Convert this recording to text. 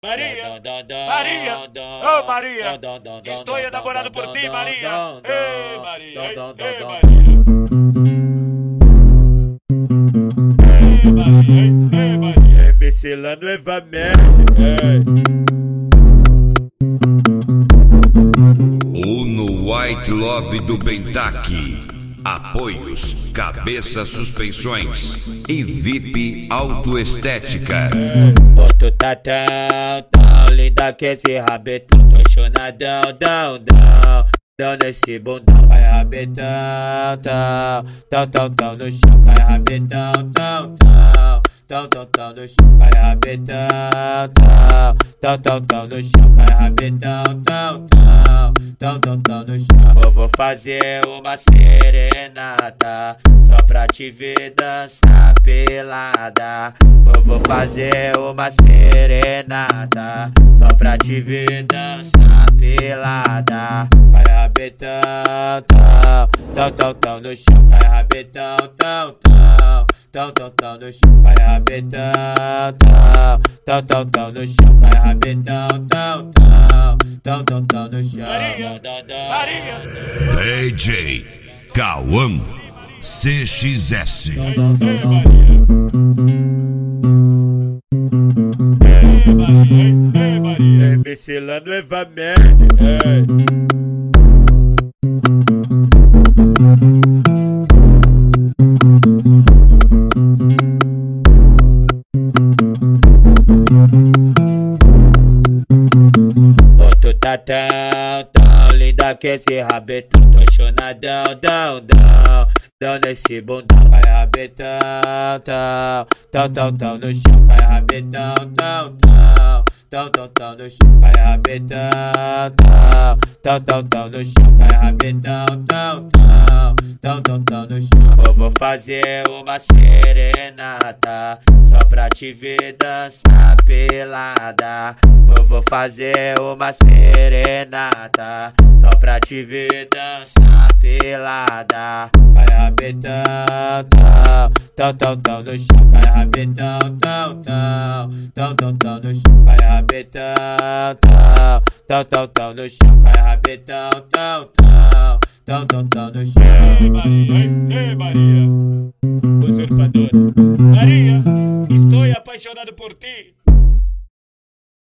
Maria, Maria, oh Maria, estou enamorado por ti, Maria. Ei, Maria, ei, Maria. Ei, Maria, ei, Maria. MC lá no Evamete. Uno White Love do Bentaque. Apoios, Cabeça Suspensões e VIP Autoestética. Tu tá tão linda que esse rabetão, tô chonadão, dão nesse bundão, vai rabetão, tão no chão, vai rabetão, tão no chão, vai rabetão, tão no chão, vai rabetão, tão no chão. Eu vou fazer uma serenata só pra te ver dançar pelada. Eu vou fazer uma serenata só pra te ver dançar pelada. Vai rabetão, tão no chão, vai rabetão, tão no chão, vai rabetão, tão no chão, vai rabetão, tão no chão. Maria, DJ Cauã CXS. ei, Maria. MC lá no Evamete. Tu tá tão linda que esse rabetão, tô chonadão, dão nesse bundão, vai rabetão, tão no chão, vai rabetão, tão no chão, vai rabetão, tão no chão, vai rabetão, tão no chão. Eu vou fazer uma serenata só pra te ver dançar pelada. Eu vou fazer uma serenata só pra te ver dançar pelada. Vai rabetão, tão no chão, vai rabetão, tão no chão, vai rabetão, tão no chão, vai rabetão, tão no chão. Ei, Maria, ei, Maria. Usurpadora. Maria, estou apaixonado por ti.